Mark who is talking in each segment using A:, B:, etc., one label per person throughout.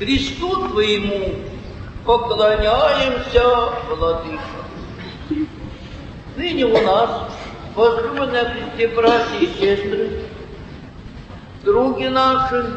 A: кресту Твоему поклоняемся, Владыка. Ныне у нас, возлюбленные Христе братья и сестры, други наши,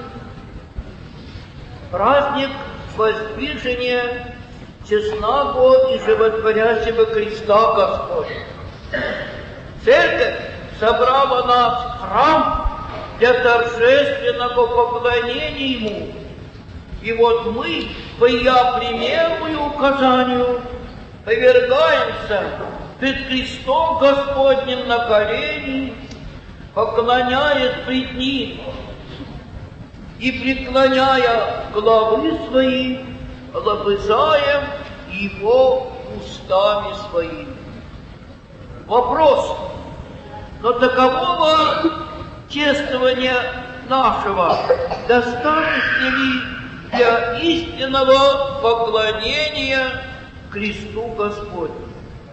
A: праздник воздвижения честного и животворящего креста Господня. Церковь собрала нас в храм для торжественного поклонения Ему. И вот мы, по Ее примеру и указанию, повергаемся пред крестом Господним на колени, поклоняясь пред Ним и преклоняя головы свои, лобызаем Его устами своими. Вопрос: но такового чествования нашего достаточно ли для истинного поклонения кресту Господню?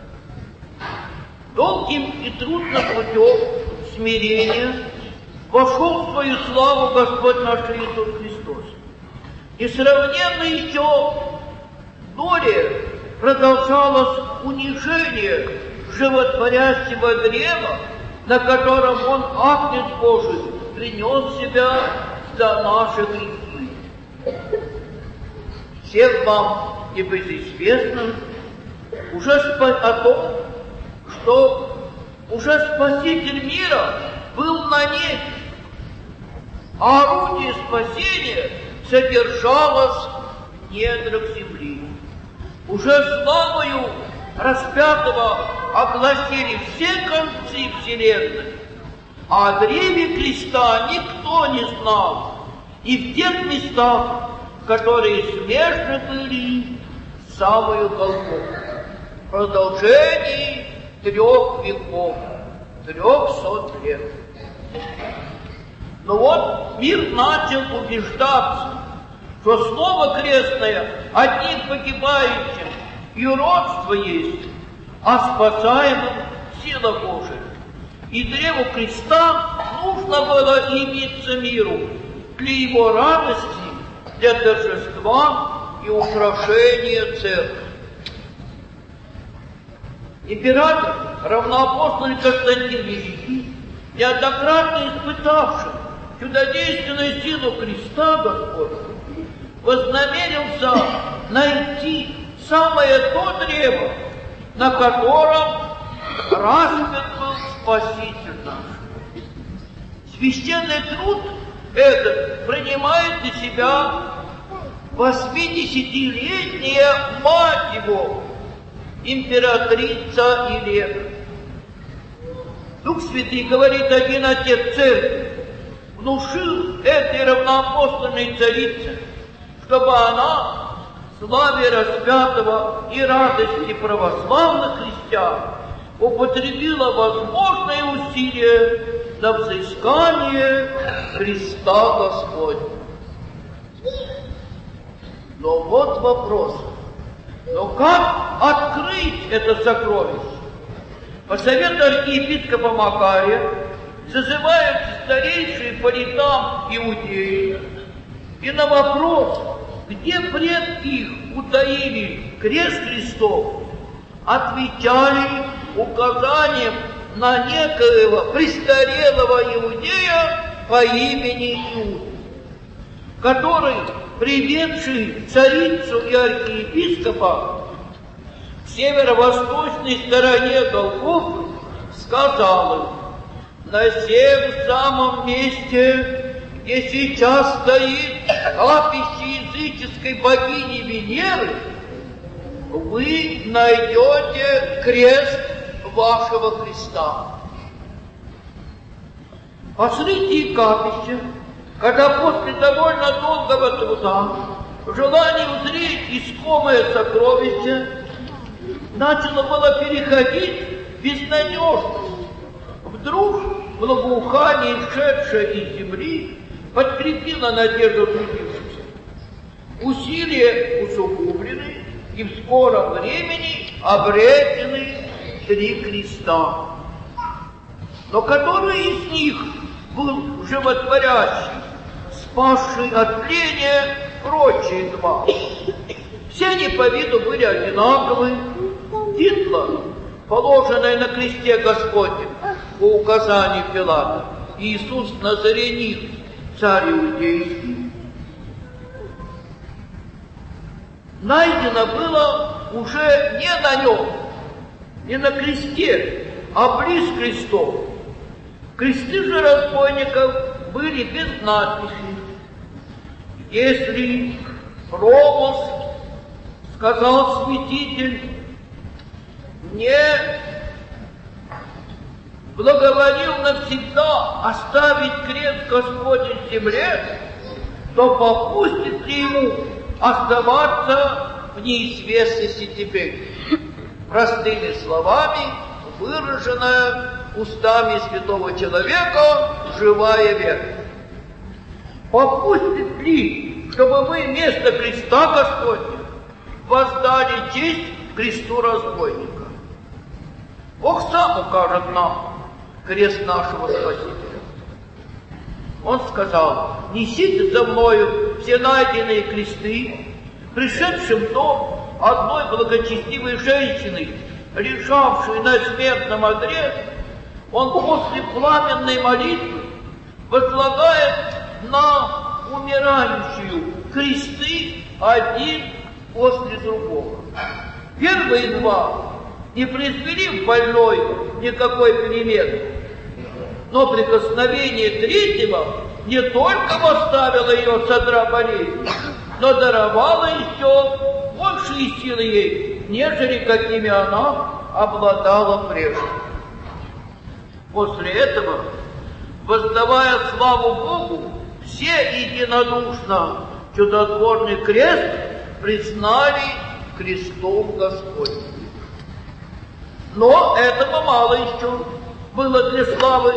A: Долгим и трудным путем смирения вошел в свою славу Господь наш Иисус Христос. Несравненно еще доре продолжалось унижение животворящего древа, на котором Он, Агнец Божий, принес себя за наши грехи. Всем вам небезызвестно уже о том, что уже Спаситель мира был на небе, а орудие спасения содержалось в недрах земли. Уже славою распятого огласили все концы вселенной, а о древе креста никто не знал, и в тех местах, которые смежны были с самою Голгофой, в продолжении 3 веков, 300 лет. Но вот мир начал убеждаться, что слово крестное одним погибающим и уродство есть, а спасаемым сила Божия. И древу креста нужно было явиться миру для его радости, для торжества и украшения церкви. Император, равноапостольный Константин Великий, неоднократно испытавший чудодейственную силу креста Господня, вознамерился найти самое то древо, на котором распят был Спаситель наш. Священный труд этот принимает на себя 80-летняя мать его, императрица Елена. Дух Святый, говорит один отец церкви, внушил этой равноапостольной царице, чтобы она в славе распятого и радости православных христиан употребила возможные усилия на взыскание Христа Господня. Но вот вопрос: но как открыть это сокровище? По совету архиепископа Макария созываются старейшие по рядам иудеи, и на вопрос, где предки их утаили крест Христов, отвечали указанием на некоего престарелого иудея по имени Иуда, который, приведший царицу и архиепископа к северо-восточной стороне Голгофы, сказал им: на сем самом месте, где сейчас стоит капище языческой богини Венеры, вы найдете крест вашего Христа. Посреди капища, когда после довольно долгого труда, в желании узреть искомое сокровище, начало было переходить в безнадежность, вдруг благоухание, шедшее из земли, подкрепило надежду трудившихся. Усилия усугублены, и в скором времени обретены 3 креста. Но который из них был животворящий, спасший от тления прочие два. Все они по виду были одинаковы. Титла, положенная на кресте Господнем по указанию Пилата, Иисус Назарянин, царь иудейский, найдено было уже не на нем, не на кресте, а близ крестов. Кресты же разбойников были без надписи. Если промысл, сказал святитель, не благоволил навсегда оставить крест Господень в земле, то попустит ли ему оставаться в неизвестности теперь? Простыми словами, выраженная устами святого человека живая вера. Попустит ли, чтобы мы вместо креста Господня воздали честь кресту разбойника? Бог сам укажет нам крест нашего Спасителя. Он сказал: несите за мною все найденные кресты, пришедшим в дом одной благочестивой женщины, лежавшей на смертном одре, он после пламенной молитвы возлагает на умирающую кресты один после другого. Первые два не произвели в больной никакой перемены, но прикосновение третьего не только восставило ее с одра болезни, но даровало еще большие силы ей, нежели какими она обладала прежде. После этого, воздавая славу Богу, все единодушно чудотворный крест признали крестом Господним. Но этого мало еще было для славы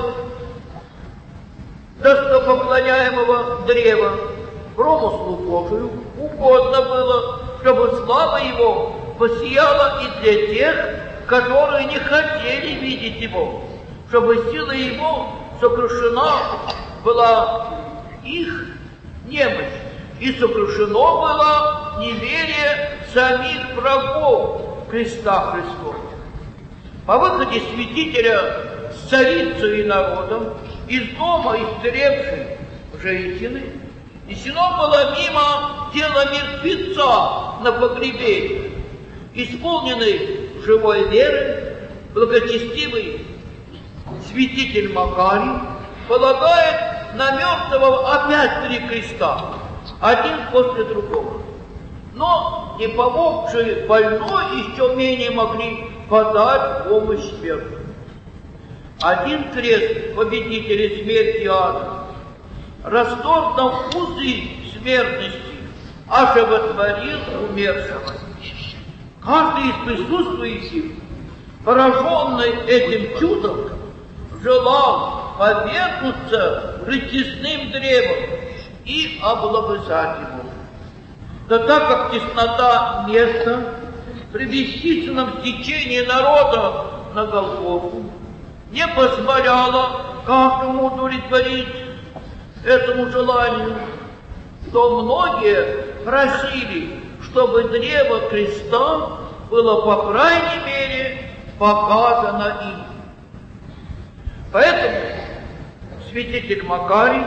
A: достопоклоняемого древа. Промыслу Божию угодно было, чтобы слава его посияла и для тех, которые не хотели видеть его, чтобы сила его сокрушена была их немощь, и сокрушено было неверие самих врагов креста Христова. По выходе святителя с царицей и народом из дома исцелевшей женщины несено было мимо тела мертвеца на погребении. Исполненный живой верой, благочестивый святитель Макарий полагает на мертвого опять 3 креста, один после другого. Но не помогшие больной еще менее могли подать помощь смертным. Один крест победителя смерти ада расторгнул узы смертности, оживотворил умершего. Каждый из присутствующих, пораженный этим чудом, желал повергнуться притесным древом и облобызать его. Да так как теснота места при бесчисленном течении народа на Голгофу не позволяла каждому удовлетворить этому желанию, то многие просили, чтобы древо креста было, по крайней мере, показано им. Поэтому святитель Макарий,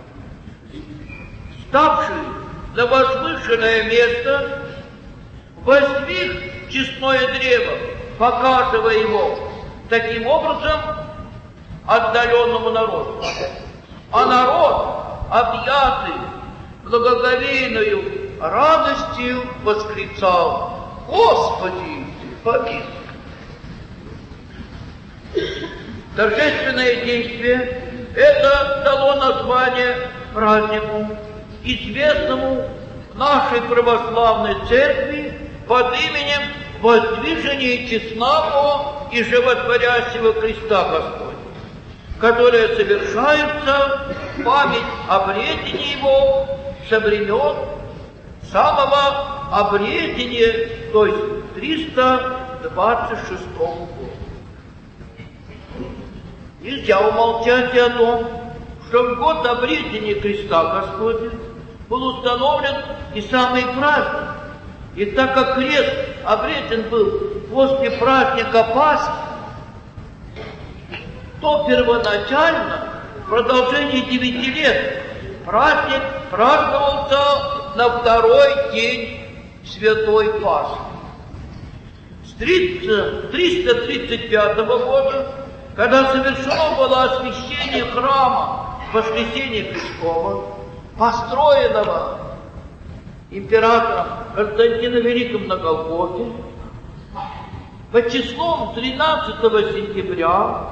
A: ставший на возвышенное место, воздвиг честное древо, показывая его таким образом отдаленному народу. А народ, объятый благоговейною радостью, восклицал: «Господи, помилуй!» Торжественное действие это дало название празднику, известному в нашей православной церкви под именем воздвижения честного и животворящего креста Господня, которое совершается в память обретения его со времен самого обретения, то есть 326 года. Нельзя умолчать и о том, что в год обретения креста Господня был установлен и самый праздник. И так как крест обретен был после праздника Пасхи, то первоначально в продолжении 9 лет праздник праздновался на второй день Святой Пасхи. С 335 года, когда совершено было освящение храма Воскресения Христова, построенного императором Константином Великим на Голгофе, под числом 13 сентября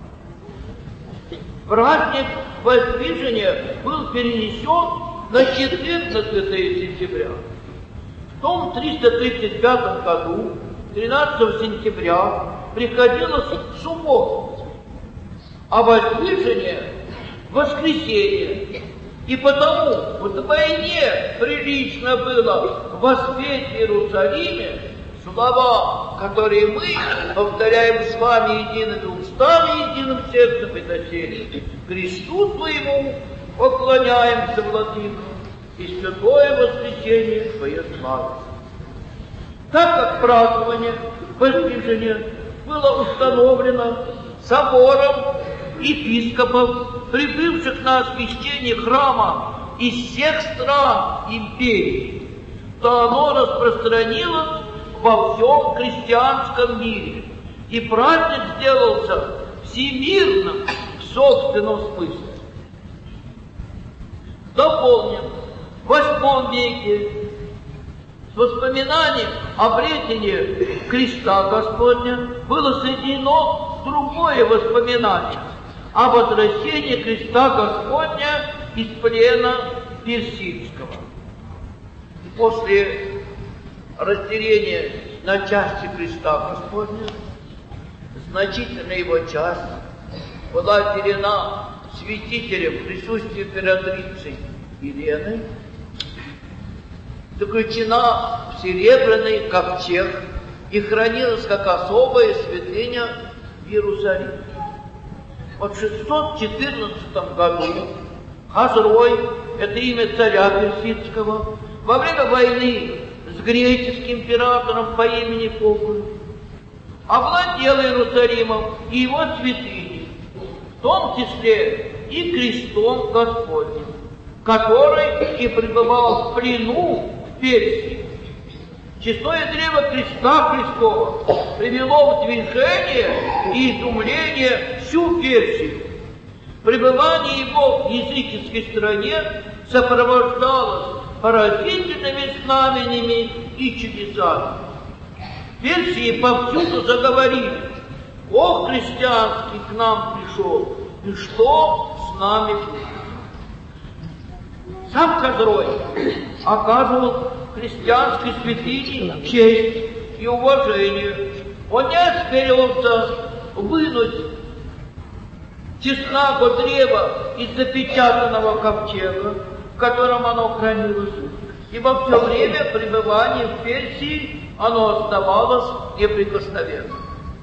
A: праздник Воздвижения был перенесен на 14 сентября. В том 335 году, 13 сентября, приходилось суббота, а Воздвижение — воскресенье. И потому вдвойне прилично было воспеть в Иерусалиме слова, которые мы повторяем с вами едиными устами, единым сердцем и доселе. Кресту Твоему поклоняемся, Владыка, и святое воскресенье Твое славится. Так как празднование Воздвижения было установлено собором епископов, прибывших на освящение храма из всех стран империи, то оно распространилось во всем христианском мире, и праздник сделался всемирным в собственном смысле. Дополним, в 8 веке с воспоминанием об обретении креста Господня было соединено другое воспоминание о возвращении креста Господня из плена персидского. После разделения на части креста Господня значительная его часть была отделена святителем в присутствии императрицы Елены, заключена в серебряный ковчег и хранилась как особая святыня в Иерусалиме. В 614 году Хазрой, это имя царя персидского, во время войны с греческим императором по имени Фокуль, овладел Иерусалимом и его святыней, в том числе и крестом Господним, который и пребывал в плену в Персии. Честное древо креста Христова привело в движение и изумление всю Персию. Пребывание его в языческой стране сопровождалось поразительными знамениями и чудесами. В Персии повсюду заговорили: «О, христианский к нам пришел, и что с нами будет?» Сам Хазрой оказывал христианской святыне честь и уважение. Он не осмеливался вынуть честного древа из запечатанного ковчега, в котором оно хранилось, и во все время пребывания в Персии оно оставалось неприкосновенным.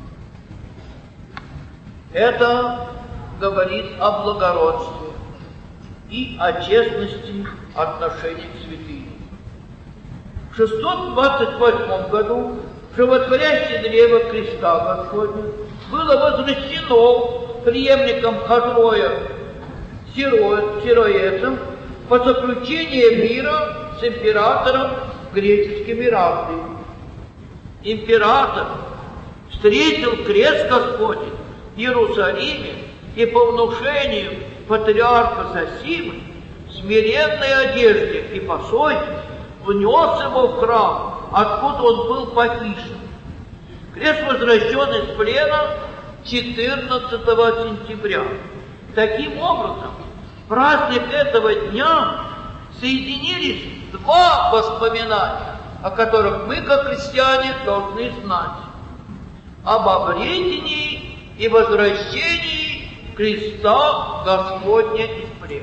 A: Это говорит о благородстве и о честности отношений к святыне. В 628 году животворящее древо креста Господня было возвращено преемником Хазроя Сироесом по заключению мира с императором греческим Ираклием. Император встретил крест Господень в Иерусалиме и по внушению патриарха Зосимы в смиренной одежде и посойке внес его в храм, откуда он был похищен. Крест возвращен из плена 14 сентября. Таким образом, в праздник этого дня соединились два воспоминания, о которых мы, как христиане, должны знать: об обретении и возвращении креста Господня из плена.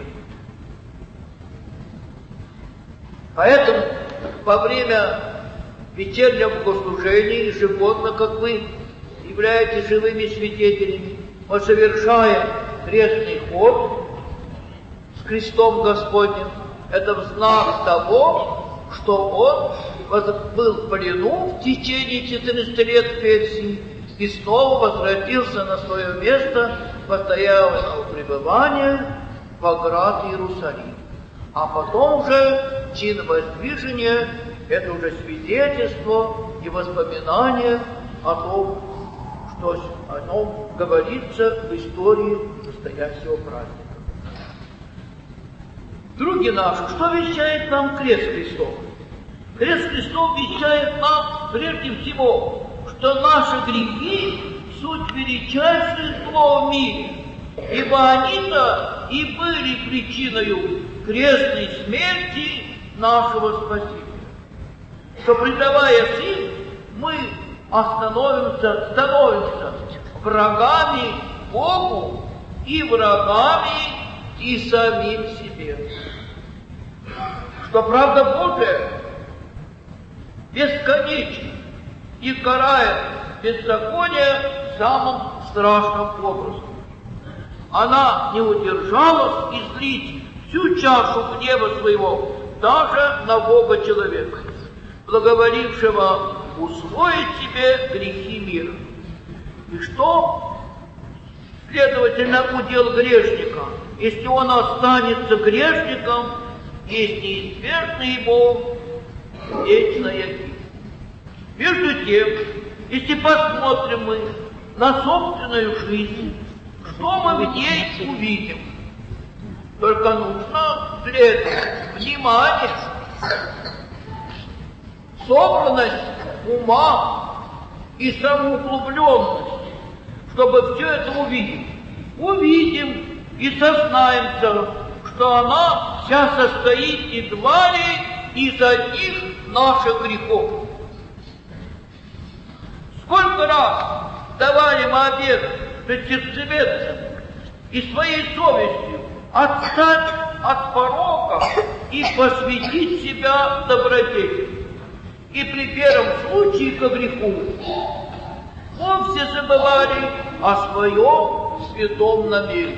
A: Поэтому во время вечернего богослужения ежегодно, как вы являетесь живыми свидетелями, мы совершаем крестный ход с крестом Господним это в знак того, что он был в плену в течение 14 лет в Персии и снова возвратился на свое место постоянного пребывания в град Иерусалим. А потом же чин воздвижения – это уже свидетельство и воспоминание о том, что о нем говорится в истории настоящего праздника. Други наши, что вещает нам крест Христов? Крест Христов вещает нам прежде всего, что наши грехи – суть величайшее зло в мире, ибо они-то и были причиной крестной смерти нашего Спасителя. Что, предавая их, мы становимся врагами Богу и врагами и самим себе. Что правда Божия бесконечна и карает беззаконие самым страшным образом. Она не удержалась излить всю чашу гнева своего даже на Бога человека, благоволившего усвоить себе грехи мира. И что, следовательно, удел грешника? Если он останется грешником, есть неизбежно ему вечная гибель. Между тем, если посмотрим мы на собственную жизнь, что мы в ней увидим? Только нужно для этого внимание, собранность ума и самоуглубленность, чтобы все это увидеть. Увидим и сознаемся, что она вся состоит едва ли из одних наших грехов. Сколько раз давали мы обет пред сердцеведцем и своей совестью отстать от порока и посвятить себя добродетели. И при первом случае ко греху вовсе забывали о своем святом намерении.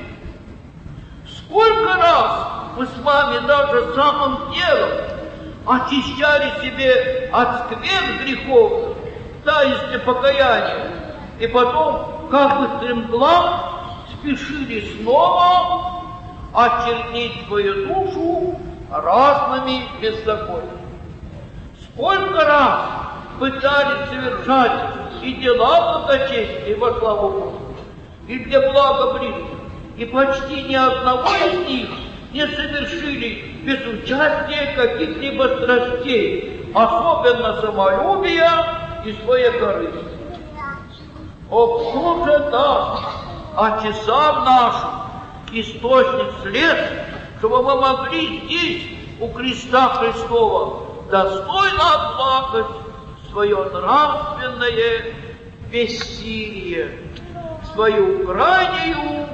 A: Сколько раз мы с вами даже самым делом очищали себе от скверн грехов, таинстве покаяния, и потом, как бы стремглав, спешили снова очернить свою душу разными беззакониями. Сколько раз пытались совершать и дела благочестия во славу Богу, и для блага ближних, и почти ни одного из них не совершили без участия каких-либо страстей, особенно самолюбия и своекорыстия. О, кто же даст, очесав нашим источник средств, чтобы мы могли здесь, у креста Христова, достойно отплакать свое нравственное бессилие, свою крайнюю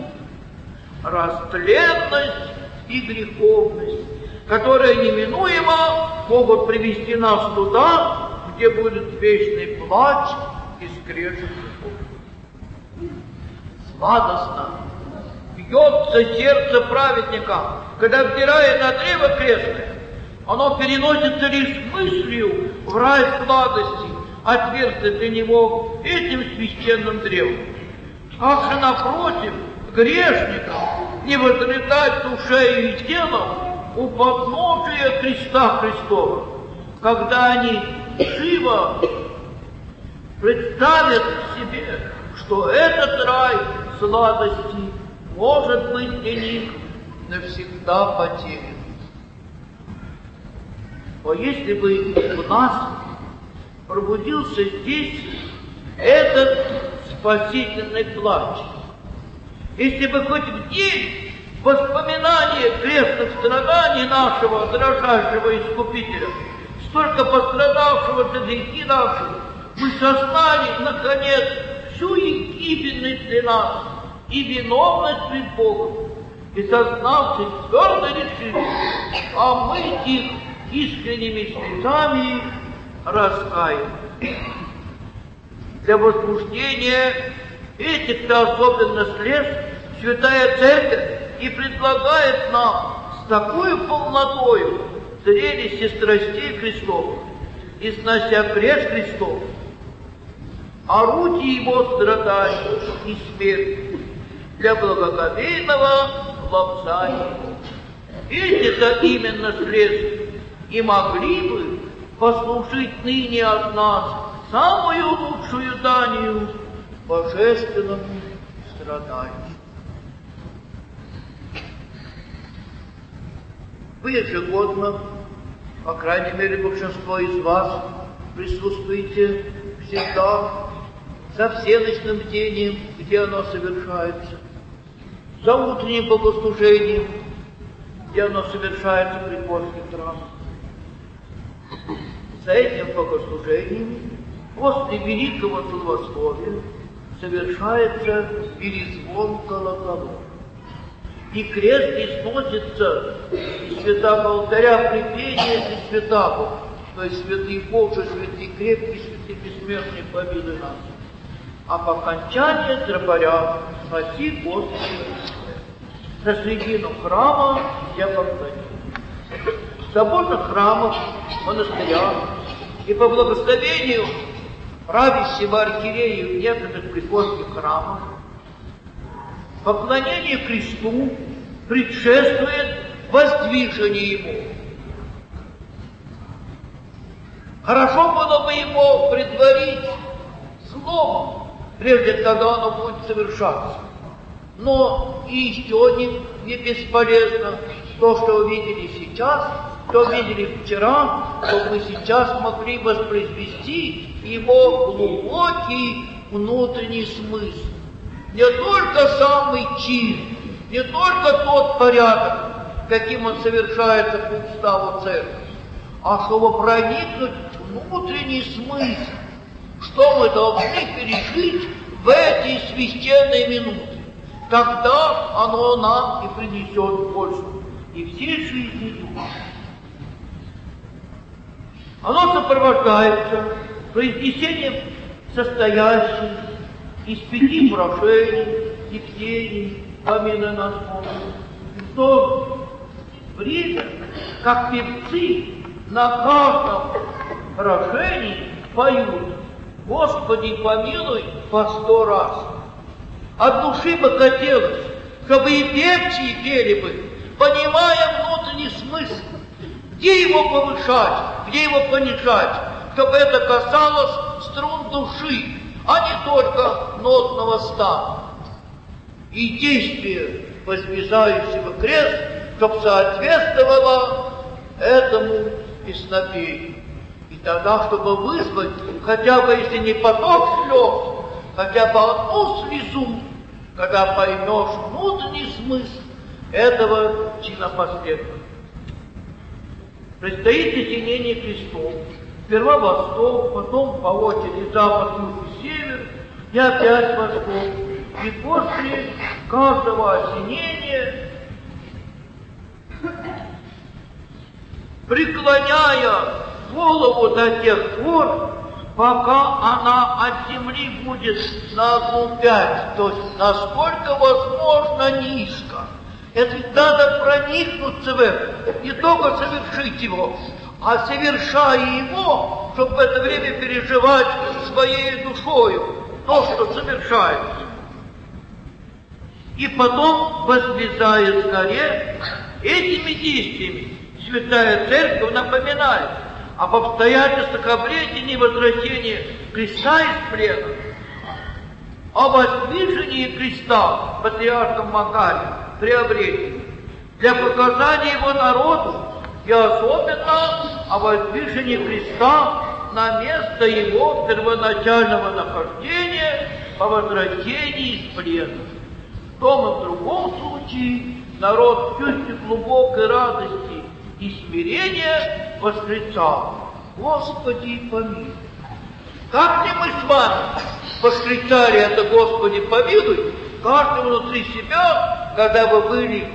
A: растленность и греховность, которые неминуемо могут привести нас туда, где будет вечный плач и скрежет зубов. Сладостно бьется сердце праведника, когда, взирая на древо крестное, оно переносится лишь мыслью в рай сладости, отверстия для него этим священным древом. Как же, напротив, грешникам не возрыдать душею и телом у подножия креста Христова, когда они живо представят себе, что этот рай сладости может быть для них навсегда потерян. Но если бы в нас пробудился здесь этот спасительный плач, если бы хоть в день воспоминания крестных страданий нашего дрожащего Искупителя, столько пострадавшего за грехи наши, мы сознали, наконец, всю их гибельность для нас и виновность пред Богом, и сознавшись, твердо решили омыть их искренними слезами раскаяния. Для возбуждения этих-то особенно слез Святая Церковь и предлагает нам с такой полнотою зрелище страстей Христовых, и снося крест Христов, орудие его страданий и смерти для благоговейного лобзания. Эти-то именно средства и могли бы послужить ныне от нас самую лучшую данью божественному страданию. Вы ежегодно, по крайней мере, большинство из вас, присутствуете всегда за всеночным бдением, где оно совершается, за утренним богослужением, где оно совершается при Божьих храмах. За этим богослужением после великого словословия совершается перезвон колоколов. И крест износится из святаго алтаря при пении и святаго, то есть святый Боже, святый крепкий, святый бессмертный, помилуй нас. А по окончании тропаря спаси Господи на средину храма я поклоню. В соборных храмах, монастырях и по благословению правящего архиерея в некоторых приходских храмах поклонение кресту предшествует воздвижению ему. Хорошо было бы его предварить словом, прежде когда оно будет совершаться. Но и еще не бесполезно то, что увидели сейчас, что видели вчера, что мы сейчас могли воспроизвести его глубокий внутренний смысл. Не только самый чин, не только тот порядок, каким он совершается по уставу церкви, а чтобы проникнуть в внутренний смысл, что мы должны пережить в эти священные минуты. Тогда оно нам и принесет пользу и всей жизни духа. Оно сопровождается произнесением состоящих из 5 прошений и бдений, помилуй нас, Боже. В то время, как певцы на каждом прошении поют «Господи, помилуй» по 100 раз. От души бы хотелось, чтобы и певчие пели бы, понимая внутренний смысл, где его повышать, где его понижать, чтобы это касалось струн души, а не только нотного стана. И действие возвязающего крест, чтобы соответствовало этому песнопению. И тогда, чтобы вызвать, хотя бы если не поток слез, хотя бы одну слезу, когда поймешь внутренний смысл этого чинопоследования. Предстоит осенение крестов. Сперва восток, потом по очереди запад, юг и север, и опять восток. И после каждого осенения, преклоняя голову до тех пор, пока она от земли будет на 1/5, то есть насколько возможно низко. Это ведь надо проникнуться в это, не только совершить его, а совершая его, чтобы в это время переживать своей душою то, что совершается. И потом, возлезая с горе, этими действиями Святая Церковь напоминает об обстоятельствах обретения и возвращения креста из плена, о воздвижении креста патриархом Макарием при обретении, для показания его народу и особенно о воздвижении креста на место его первоначального нахождения по возвращении из плена. В том и в другом случае народ в чувстве глубокой радости и смирения восклицал: «Господи, помилуй». Как ли мы с вами восклицали это «Господи, помилуй», каждый внутри себя, когда вы были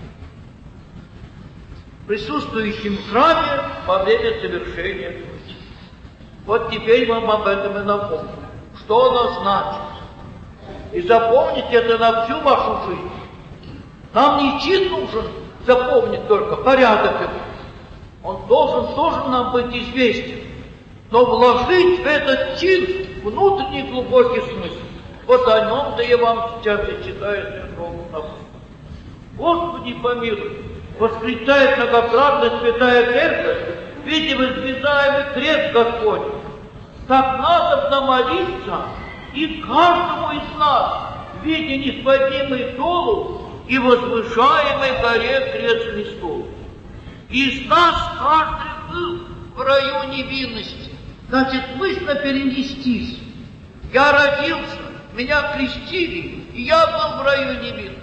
A: присутствующим в храме во время совершения пути? Вот теперь вам об этом и напомню. Что оно значит? И запомните это на всю вашу жизнь. Нам не чин нужен запомнить только порядок его. Он должен тоже нам быть известен, но вложить в этот чин внутренний глубокий смысл. Вот о нем-то я вам сейчас и читаю Святому Напомню. Господи помилуй, восклицает многократно Святая Церковь, видя возвязаемый крест Господень. Так надо молиться и каждому из нас, видя неспадимый долу и возвышаемой горе крест Христов. Из нас каждый был в раю невинности. Значит, мысленно перенестись. Я родился, меня крестили, и я был в раю невинности.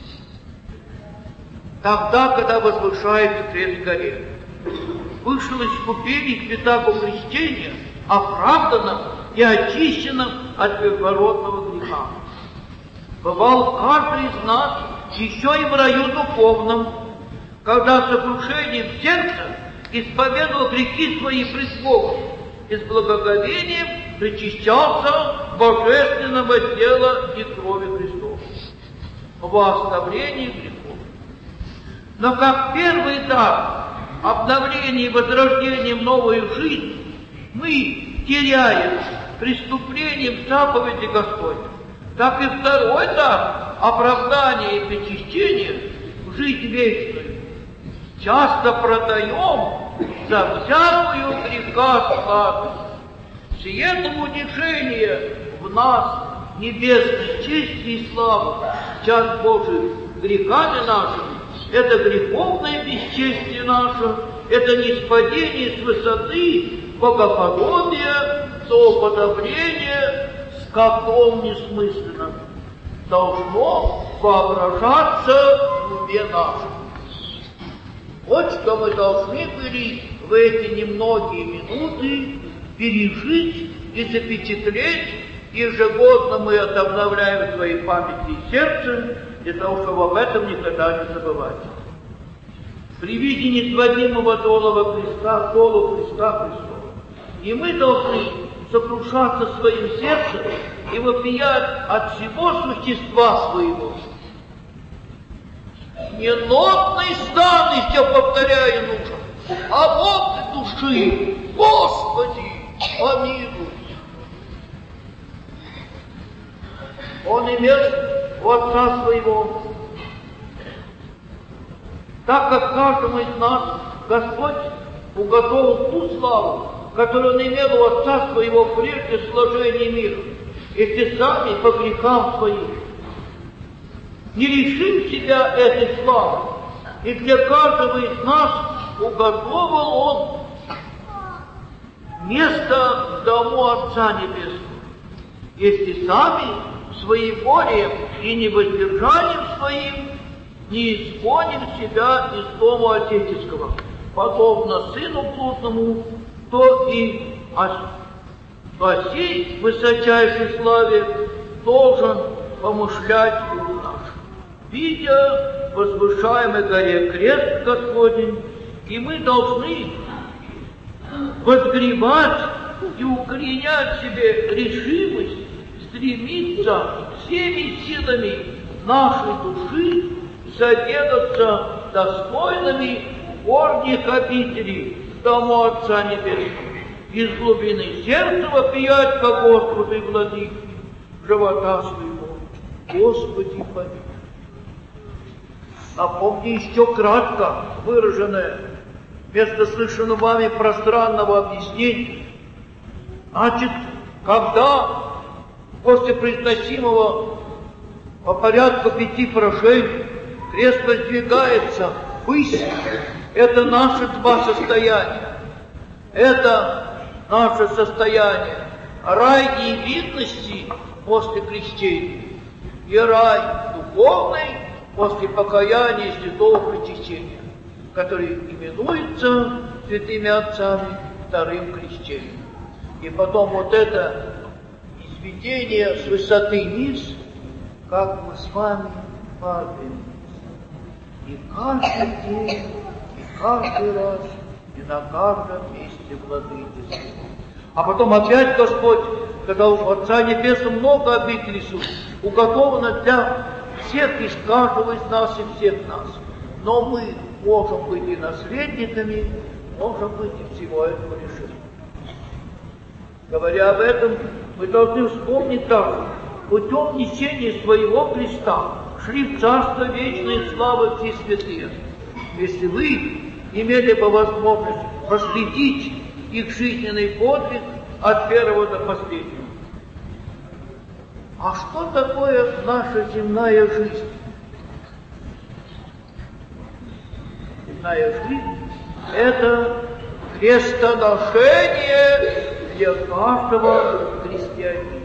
A: Тогда, когда возвышается крест горе, вышел из ступеней к пятаку крещения, оправданным и очищенным от первородного греха. Бывал каждый из нас еще и в раю духовном, когда сокрушением сердца исповедовал грехи свои пред Богом и с благоговением причащался божественного тела и крови Христова во оставлении грехов. Но как первый этап обновления и возрождения в новую жизнь мы теряем преступлением заповеди Господня, так и второй этап оправдания и причащения в жизнь вечную часто продаем за всякую греха сладость. Сиетому унижение в нас небесной чести и славы, час Божий грехами нашими, это греховное бесчестие наше, это ниспадение с высоты богоподобия до уподобления скотом несмысленным. Должно воображаться в уме нашем. Вот что мы должны были в эти немногие минуты пережить и запечатлеть. Ежегодно мы это обновляем в своей памяти и сердце, для того, чтобы об этом никогда не забывать. При виде несводимого долу Христа Христова, и мы должны сокрушаться своим сердцем и вопиять от всего существа своего. Не нотный стан, еще повторяю, нужен, а вот души, Господи, помилуй. Он имел у Отца Своего, так как каждому из нас Господь уготовил ту славу, которую Он имел у Отца Своего прежде сложения мира, если сами по грехам своим не лишим себя этой славы, и для каждого из нас уготовил Он место в дому Отца Небесного, если сами своим волеем и невоздержанием своим не изгоним себя из дома Отеческого, подобно сыну блудному, то и о сей высочайшей славе должен помышлять ум наш. Видя возвышаемой горе крест Господень, и мы должны возгребать и укоренять в себе решимость стремиться всеми силами нашей души соделаться достойными горних обителей дому Отца Небесного, из глубины сердца вопиять ко Господу и Владыке живота своего. Господи, помилуй. Напомни еще кратко выраженное, вместо слышанного вами пространного объяснения. Значит, когда после произносимого по порядку 5 прошений крест воздвигается ввысь, это наши два состояния. Это наше состояние рай невидности после крещения и рай духовный после покаяния и святого причащения, который именуется святыми отцами вторым крещением. И потом вот это изведение с высоты вниз, как мы с вами падаем. И каждый день, и каждый раз, и на каждом месте владычества. А потом опять Господь, когда у Отца Небесного много обителей уготовано для всех из каждого из нас и всех нас. но мы можем быть и наследниками, можем быть и всего этого лишены. Говоря об этом, мы должны вспомнить также, путем несения своего креста шли в Царство Вечное славы все святые. Если вы имели бы возможность проследить их жизненный подвиг от первого до последнего. А что такое наша земная жизнь? Земная жизнь – это крестоношение для каждого христианина.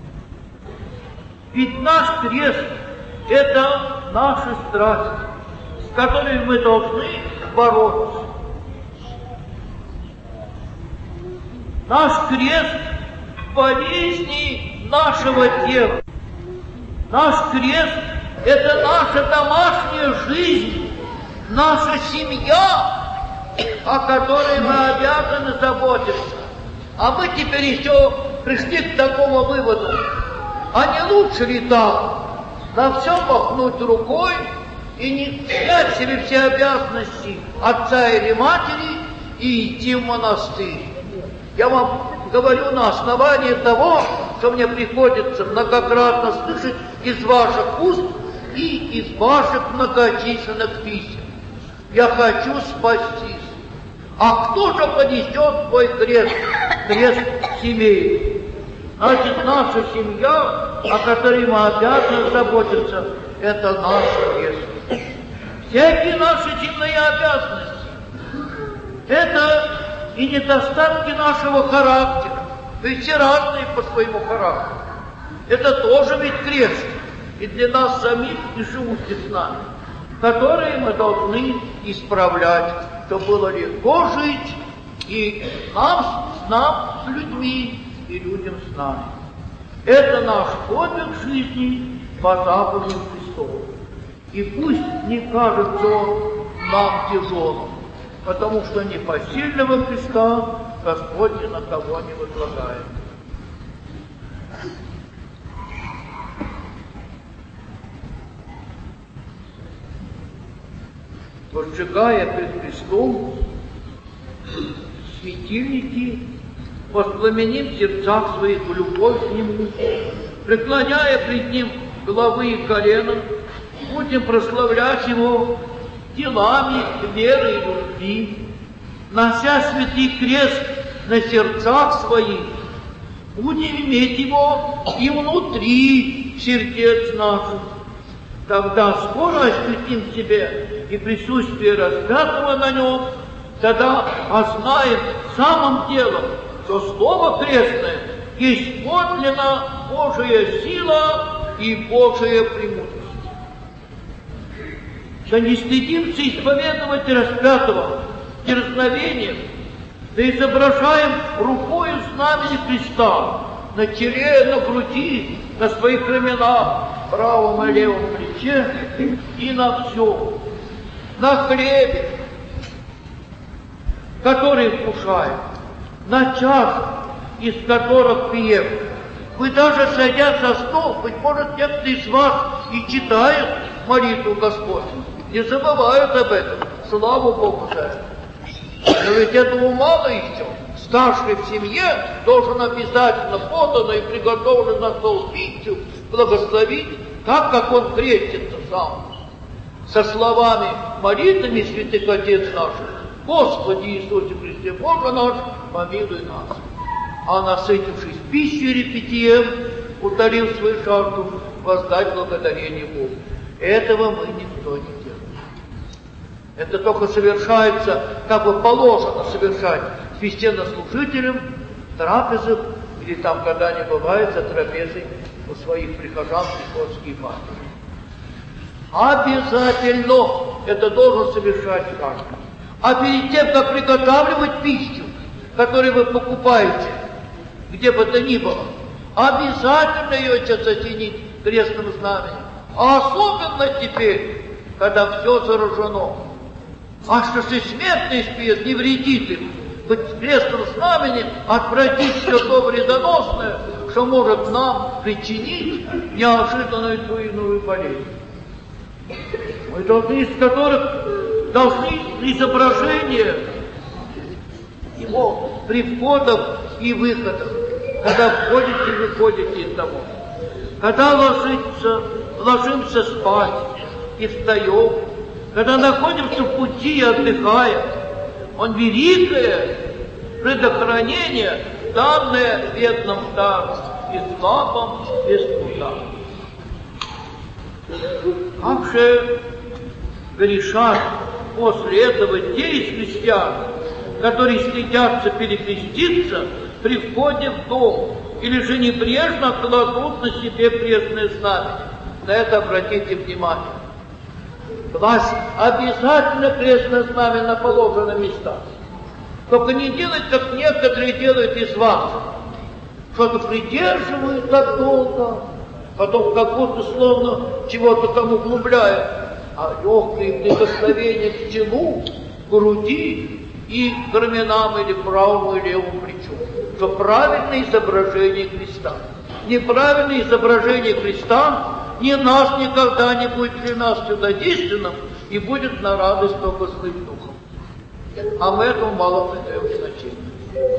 A: Ведь наш крест – это наши страсти, с которыми мы должны бороться. Наш крест – болезни нашего тела. Наш крест – это наша домашняя жизнь, наша семья, о которой мы обязаны заботиться. А мы теперь еще пришли к такому выводу. А не лучше ли так на все махнуть рукой и не снять себе все обязанности отца или матери и идти в монастырь? Я вам говорю на основании того, что мне приходится многократно слышать из ваших уст и из ваших многочисленных писем. Я хочу спастись. А кто же понесет твой крест? Крест семейный. Значит, наша семья, о которой мы обязаны заботиться, это наш крест. Всякие наши земные обязанности – это и недостатки нашего характера. Ведь все разные по своему характеру. Это тоже ведь крест. И для нас самих, и живущих с нами, которые мы должны исправлять, чтобы было легко жить и нам с людьми, и людям с нами. Это наш подвиг жизни по заповеди Христову. И пусть не кажется он нам тяжелым, потому что непосильного Христа Господь ни на кого не возлагает. Возжигая пред Христом светильники, воспламеним в сердцах своих любовь к Нему, преклоняя пред Ним головы и колена, будем прославлять Его делами веры и любви, нося святый крест на сердцах своих, будем иметь Его и внутри сердец наших. Тогда скоро ощутим в себе и присутствие распятого на Нем, тогда ознаем самым делом, что Слово крестное есть подлинно Божия сила и Божия премудрость. Да не стыдимся исповедовать распятого дерзновением, да изображаем рукою знамени Христа на челе, на груди, на своих раменах, правом и левом плече и на всем, на хлебе, который вкушаем, на чашах, из которых пьем. Вы даже садясь за стол, быть может, те, кто из вас и читают молитву Господню, не забывают об этом. Слава Богу за это. Но ведь этого мало еще. Старший в семье должен обязательно поданно и приготовлено на стол пищу благословить, так как он крестится сам. Со словами молитвами святых Отец наших: Господи Иисусе Христе, Боже наш, помилуй нас. А насытившись пищей или питьем, утолив свою жажду, воздать благодарение Богу. Этого мы никто не делает. Это только совершается, как бы положено совершать священнослужителям в трапезах, или там, когда не бывает, за трапезой у своих прихожан приходские матери. Обязательно это должен совершать каждый. А перед тем, как приготавливать пищу, которую вы покупаете, где бы то ни было, обязательно ее отец оценить крестным знаменем. А особенно теперь, когда все заражено. А что же смертный спит, не вредит им. Быть крестным знаменем отвратить все то вредоносное, что может нам причинить неожиданную двойную болезнь. Мы должны, из которых должны изображение его при входах и выходах, когда входите и выходите из домов, когда ложимся спать и встаем, когда находимся в пути и отдыхаем. Он великое предохранение, данное бедным даром и слабым без труда. Как же грешат после этого те из христиан, которые стыдятся перекреститься при входе в дом, или же небрежно кладут на себе крестное знамя. На это обратите внимание. Класть обязательно крестное знамя на положенном местах. Только не делать, как некоторые делают из вас. Что-то придерживают так долго, потом как будто словно чего-то там углубляют. А легкое прикосновение к челу, к груди и к раменам или правому и левому плечу. Что правильное изображение Христа. Неправильное изображение Христа ни нас никогда не будет для нас чудодейственным и будет на радость только злым духом. А мы этому мало придаем значения.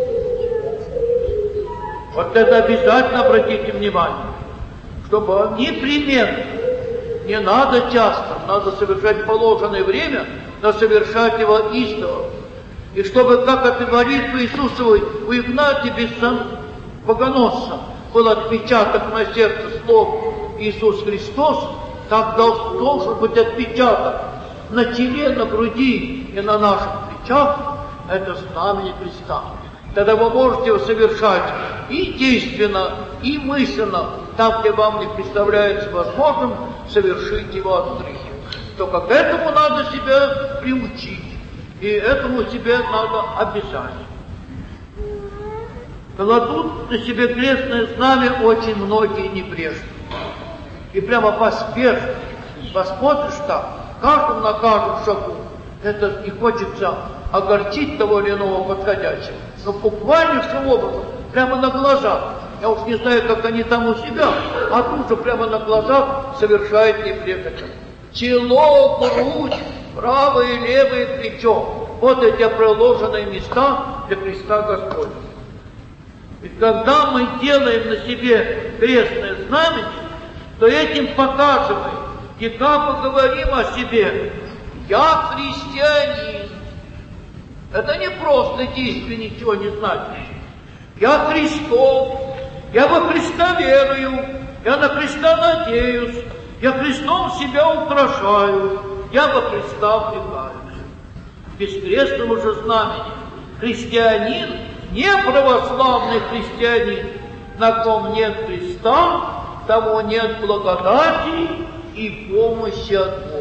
A: Вот это обязательно обратите внимание, чтобы непременно, не надо часто, надо совершать положенное время, но совершать его истово. И чтобы, как от молитвы Иисусовой у Игнатия Богоносца был отпечаток на сердце слов Иисус Христос, так должен быть отпечаток на теле, на груди и на наших плечах, это знамение Христа. Тогда вы можете его совершать и действенно, и мысленно, там, где вам не представляется возможным, совершить его отрыв. Только к этому надо себя приучить, и этому себе надо обязать. Кладут на себе крестное знамя очень многие небрежно. И прямо поспешно, посмотришь так, каждому на каждом шагу, это не хочется огорчить того или иного подходящего, но буквальнейшим образом, прямо на глазах, я уж не знаю, как они там у себя, а тут же прямо на глазах совершает небрежность. Чело, грудь, правое и левое плечо, вот эти проложенные места для Христа Господня. И когда мы делаем на себе крестное знамение, то этим показываем, и как мы говорим о себе, я христианин. Это не просто действие, ничего не значит. Я Христов, я во Христа верую, я на Христа надеюсь, я Христом себя украшаю, я во Христа влекаюсь. Без крестного же знамени христианин, не православный христианин, на ком нет Христа, тому нет благодати и помощи от Бога.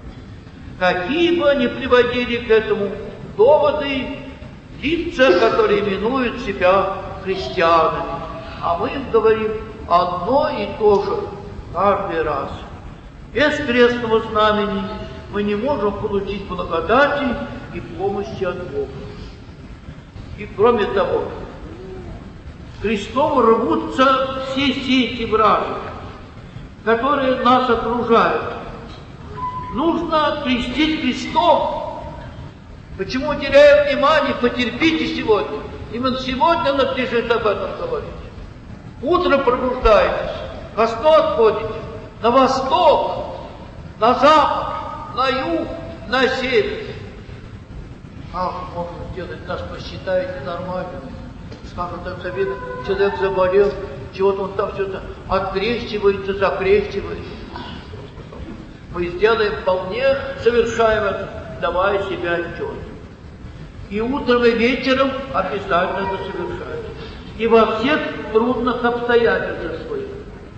A: Какие бы ни приводили к этому доводы лица, которые именуют себя христианами, а мы им говорим одно и то же каждый раз. Без крестного знамени мы не можем получить благодати и помощи от Бога. И кроме того, крестом рвутся все сети вражек, которые нас окружают. Нужно крестить крестом. Почему теряю внимание? Потерпите сегодня. Именно сегодня надлежит об этом говорить. Утром пробуждаетесь, ко сну отходите, на восток, на запад, на юг, на север. Как можно сделать, нас посчитаете нормальными? Скажут, так совет, человек заболел, чего-то он там все-то открещивается, закрещивается. Мы сделаем вполне, совершаем это, давая себе отчет. И утром, и вечером обязательно это совершать. И во всех трудных обстоятельствах своих.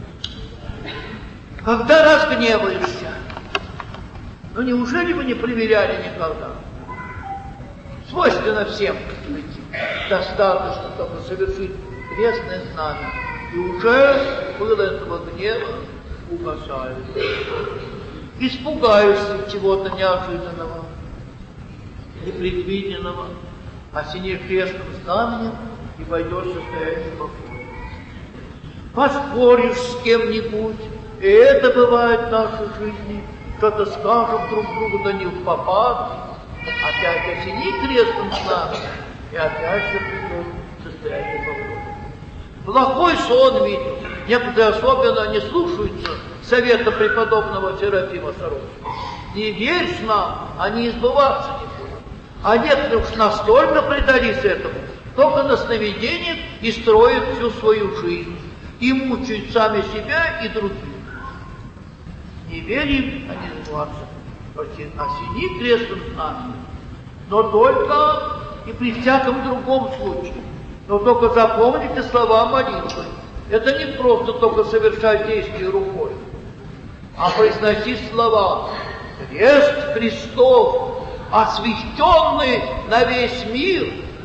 A: Когда разгневаешься, ну неужели вы не проверяли никогда? Свойственно всем достаточно только совершить крестное знамя, и уже пыл этого гнева угасает. Испугаешься чего-то неожиданного, непредвиденного, осенишь крестным знаменем и пойдешь в состояние покоя. Поспоришь с кем-нибудь, и это бывает в нашей жизни, что-то скажем друг другу, да не в попад, опять осени крестом с нами, и опять же придет состояние покоя. Плохой сон видел. Некоторые особенно не слушаются совета преподобного Серафима Саровского. Не верь снам, они избываться не будут. А некоторые уж настолько предались этому, только на сновидениях и строят всю свою жизнь. И мучают сами себя и других. Не верим, а не сбываться. Осени крестом с нами. Но только и при всяком другом случае. Но только запомните слова молитвы. Это не просто только совершать действие рукой, а произносить слова. Крест Христов, освященный на весь мир,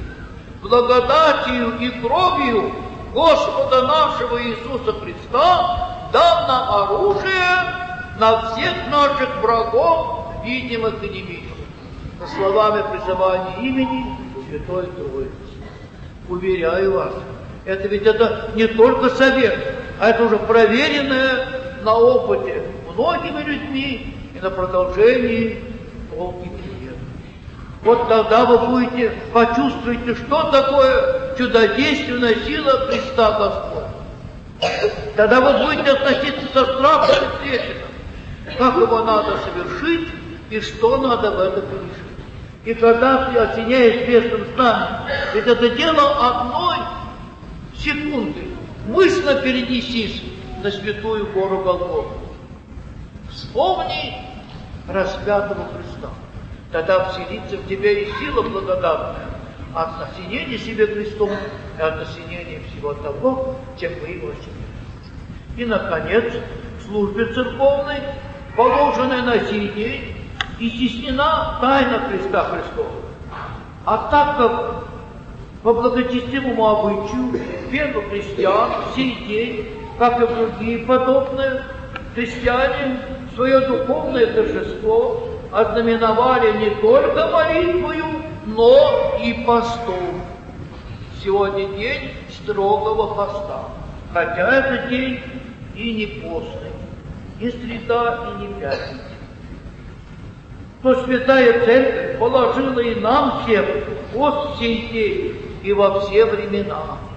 A: благодатью и кровью Господа нашего Иисуса Христа, дал нам оружие на всех наших врагов, видимых и невидимых. Со словами призывания имени Святой Троицы. Уверяю вас, это ведь это не только совет, а это уже проверенное на опыте многими людьми и на продолжении долгих лет. Вот тогда вы почувствуете, что такое чудодейственная сила Христа Господа. Тогда вы будете относиться со страхом и трепетом, как его надо совершить и что надо в этом решить. И когда ты осеняешь крестом знамя, ведь это дело одной секунды. Мысленно перенесись на святую гору Голгофу. Вспомни распятого Христа. Тогда вселится в тебя и сила благодатная от осенения себя крестом и от осенения всего того, чем вы его осеняете. И, наконец, в службе церковной, положенной на сей день, и стеснена тайна Христа Христова. А так как по благочестивому обычаю первых христиан в сей день, как и другие подобные, христиане свое духовное торжество ознаменовали не только молитвою, но и постом. Сегодня день строгого поста, хотя это день и не постный, не среда и не пятница. То Святая Церковь положила и нам всем пост в сей день и во все времена.